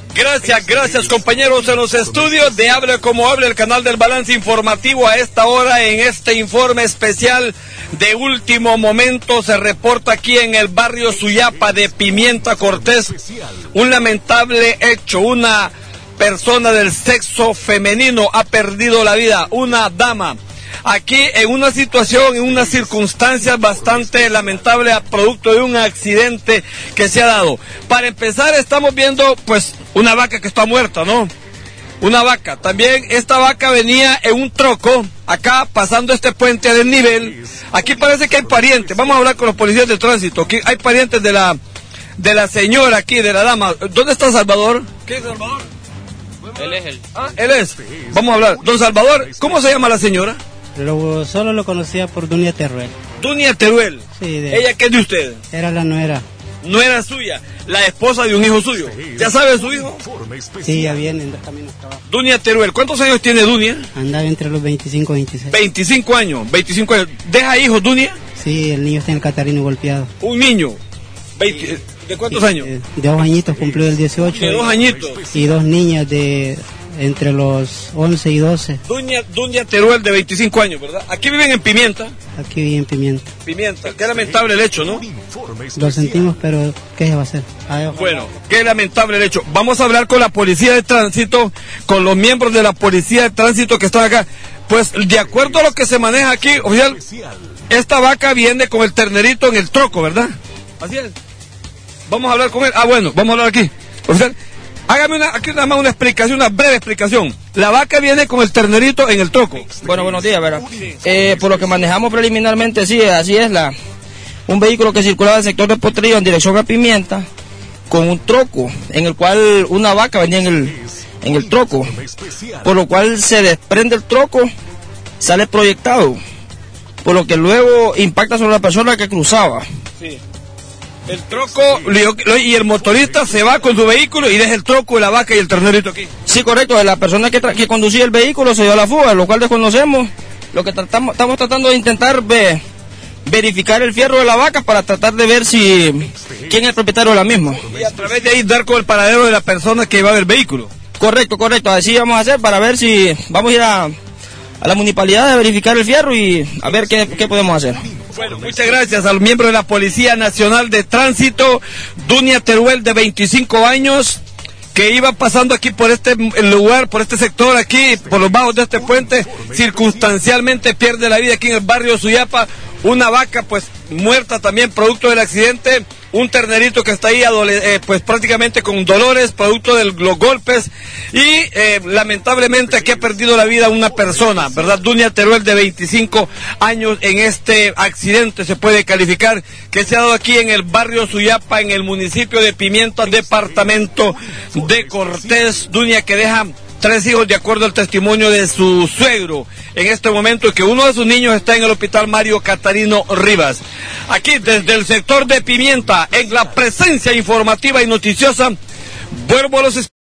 Gracias compañeros en los estudios de Hable Como Hable, el canal del Balance Informativo. A esta hora, en este informe especial de último momento, se reporta aquí en el barrio Suyapa de Pimienta Cortés un lamentable hecho. Una persona del sexo femenino ha perdido la vida, una dama. Aquí en una situación, en unas circunstancias bastante lamentables a producto de un accidente que se ha dado. Para empezar, estamos viendo pues una vaca que está muerta, ¿no? Una vaca. También esta vaca venía en un troco, acá pasando este puente del nivel. Aquí parece que hay parientes. Vamos a hablar con los policías de tránsito. Aquí hay parientes de la señora aquí, de la dama. ¿Dónde está Salvador? ¿Qué es Salvador? Él es él. Ah, él es. Vamos a hablar. Don Salvador, ¿cómo se llama la señora? Solo lo conocía por Dunia Teruel. Dunia Teruel. Sí, ¿Ella qué es de usted? Era la nuera. Nuera suya, la esposa de un hijo suyo. ¿Ya sabe su hijo? Sí, ya viene en camino a trabajo. Dunia Teruel, ¿cuántos años tiene Dunia? Andaba entre los 25 y 26. 25 años. ¿Deja hijos, Dunia? Sí, el niño está en el Catarino golpeado. Un niño. ¿De cuántos años? De 2 añitos, cumplió el 18. De 2 añitos. Y 2 niñas de entre los 11 y 12. Dunia Teruel, de 25 años, ¿verdad? Aquí viven en Pimienta. Aquí vive en Pimienta. Pimienta, qué lamentable el hecho, ¿no? Lo sentimos, pero ¿qué se va a hacer? Bueno, qué lamentable el hecho. Vamos a hablar con la policía de tránsito, con los miembros de la policía de tránsito que están acá. Pues, de acuerdo a lo que se maneja aquí, oficial, esta vaca viene con el ternerito en el troco, ¿verdad? Así es. Vamos a hablar con él. Ah, bueno, vamos a hablar aquí. Oficial, hágame aquí nada más una explicación, una breve explicación. La vaca viene con el ternerito en el troco. Bueno, buenos días, ¿verdad? Por lo que manejamos preliminarmente, sí, así es, un vehículo que circulaba del sector de Potrillo en dirección a Pimienta, con un troco, en el cual una vaca venía en el troco, por lo cual se desprende el troco, sale proyectado, por lo que luego impacta sobre la persona que cruzaba. Sí. El troco, y el motorista se va con su vehículo y deja el troco de la vaca y el ternerito aquí. Sí, correcto, la persona que conducía el vehículo se dio a la fuga, lo cual desconocemos. Lo que estamos tratando de intentar verificar el fierro de la vaca para tratar de ver quién es el propietario de la misma. Y a través de ahí dar con el paradero de la persona que llevaba el vehículo. Correcto, así vamos a hacer para ver si vamos a ir a la municipalidad a verificar el fierro y a ver qué podemos hacer. Bueno, muchas gracias al miembro de la Policía Nacional de Tránsito, Dunia Teruel, de 25 años, que iba pasando aquí por este lugar, por este sector aquí, por los bajos de este puente, circunstancialmente pierde la vida aquí en el barrio Suyapa. Una vaca pues muerta también producto del accidente, un ternerito que está ahí pues prácticamente con dolores producto de los golpes y lamentablemente aquí ha perdido la vida una persona, ¿verdad? Dunia Teruel, de 25 años, en este accidente se puede calificar que se ha dado aquí en el barrio Suyapa, en el municipio de Pimienta, departamento de Cortés. Dunia, que deja 3 hijos, de acuerdo al testimonio de su suegro en este momento, que uno de sus niños está en el hospital Mario Catarino Rivas. Aquí desde el sector de Pimienta, en la presencia informativa y noticiosa, vuelvo a los